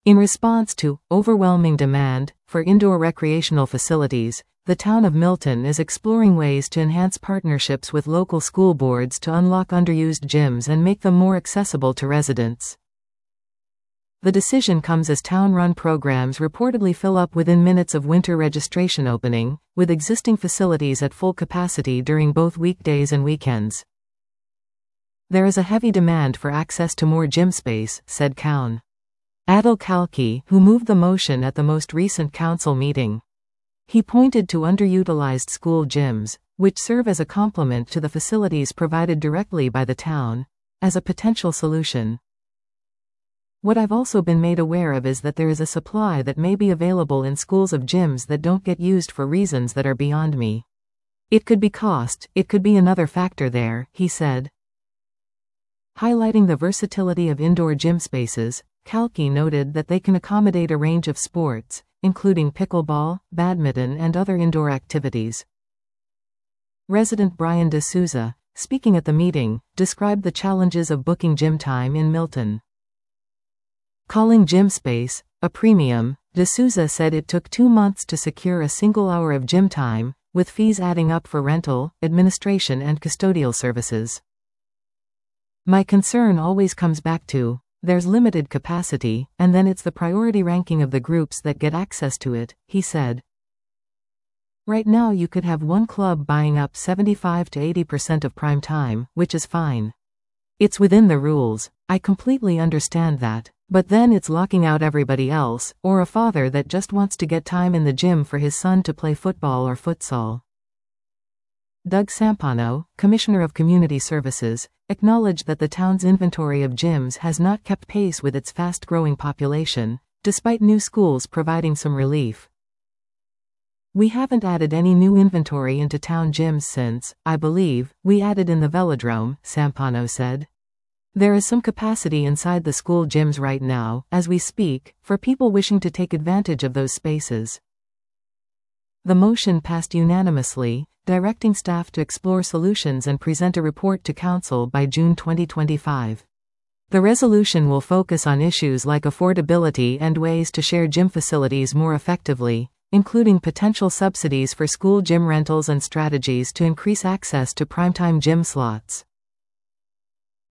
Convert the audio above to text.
In response to overwhelming demand for indoor recreational facilities, the town of Milton is exploring ways to enhance partnerships with local school boards to unlock underused gyms and make them more accessible to residents. The decision comes as town-run programs reportedly fill up within minutes of winter registration opening, with existing facilities at full capacity during both weekdays and weekends. There is a heavy demand for access to more gym space, said Count Adil Khalqi, who moved the motion at the most recent council meeting. He pointed to underutilized school gyms, which serve as a complement to the facilities provided directly by the town, as a potential solution. What I've also been made aware of is that there is a supply that may be available in schools of gyms that don't get used for reasons that are beyond me. It could be cost, it could be another factor there, he said. Highlighting the versatility of indoor gym spaces, Khalqi noted that they can accommodate a range of sports, including pickleball, badminton and other indoor activities. Resident Brian D'Souza, speaking at the meeting, described the challenges of booking gym time in Milton. Calling gym space a premium, D'Souza said it took 2 months to secure a single hour of gym time, with fees adding up for rental, administration and custodial services. My concern always comes back to, there's limited capacity, and then it's the priority ranking of the groups that get access to it, he said. Right now you could have one club buying up 75 to 80% of prime time, which is fine. It's within the rules, I completely understand that. But then it's locking out everybody else, or a father that just wants to get time in the gym for his son to play football or futsal. Doug Sampano, Commissioner of Community Services, acknowledged that the town's inventory of gyms has not kept pace with its fast-growing population, despite new schools providing some relief. We haven't added any new inventory into town gyms since, I believe, we added in the velodrome, Sampano said. There is some capacity inside the school gyms right now, as we speak, for people wishing to take advantage of those spaces. The motion passed unanimously, directing staff to explore solutions and present a report to Council by June 2025. The resolution will focus on issues like affordability and ways to share gym facilities more effectively, including potential subsidies for school gym rentals and strategies to increase access to primetime gym slots.